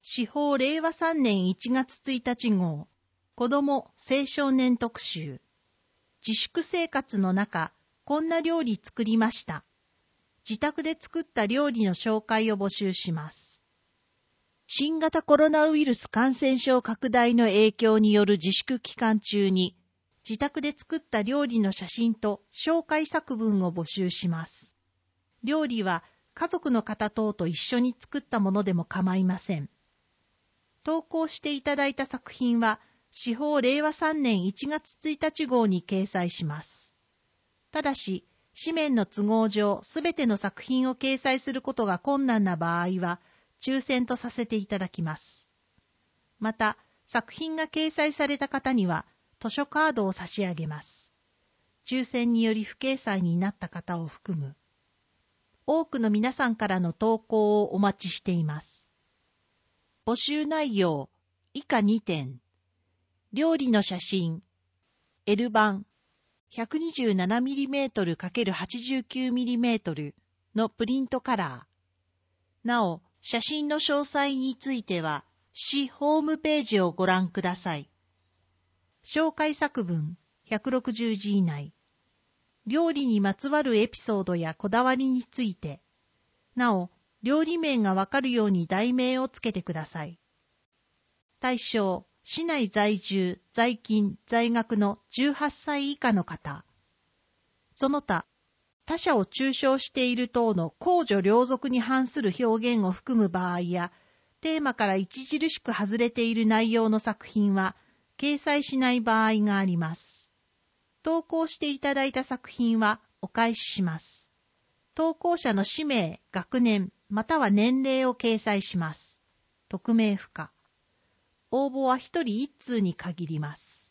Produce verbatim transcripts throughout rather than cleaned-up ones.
しほうれいわさんねんいちがつついたち号、子ども青少年特集。自粛生活の中、こんな料理作りました。自宅で作った料理の紹介を募集します。新型コロナウイルス感染症拡大の影響による自粛期間中に、自宅で作った料理の写真と紹介作文を募集します。料理は家族の方等と一緒に作ったものでも構いません。投稿していただいた作品は、しほうれいわさんねんいちがつついたち号に掲載します。ただし、紙面の都合上、すべての作品を掲載することが困難な場合は、抽選とさせていただきます。また、作品が掲載された方には、図書カードを差し上げます。抽選により不掲載になった方を含む。多くの皆さんからの投稿をお待ちしています。募集内容、以下にてん。料理の写真、L 版 ひゃくにじゅうななミリメートルかけるはちじゅうきゅうミリメートル のプリントカラー。なお、写真の詳細については、市ホームページをご覧ください。紹介作文ひゃくろくじゅうじ以内。料理にまつわるエピソードやこだわりについて。なお、料理名がわかるように題名をつけてください。対象、市内在住、在勤、在学のじゅうはっさい以下の方。その他、他者を中傷している等の公序良俗に反する表現を含む場合や、テーマから著しく外れている内容の作品は、掲載しない場合があります。投稿していただいた作品はお返しします。投稿者の氏名、学年、または年齢を掲載します。匿名不可。応募はひとりいっつうに限ります。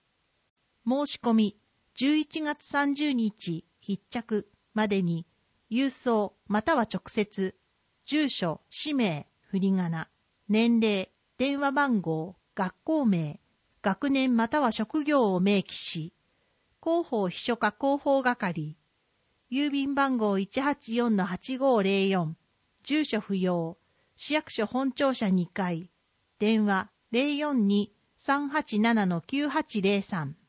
申し込み、じゅういちがつさんじゅうにち必着までに、郵送または直接、住所、氏名、振り仮名、年齢、電話番号、学校名、学年または職業を明記し、広報秘書課広報係、郵便番号 いちはちよんのはちごーぜろよん、住所不要、市役所本庁舎にかい、電話 ゼロよんに さんはちななのきゅうはちゼロさん。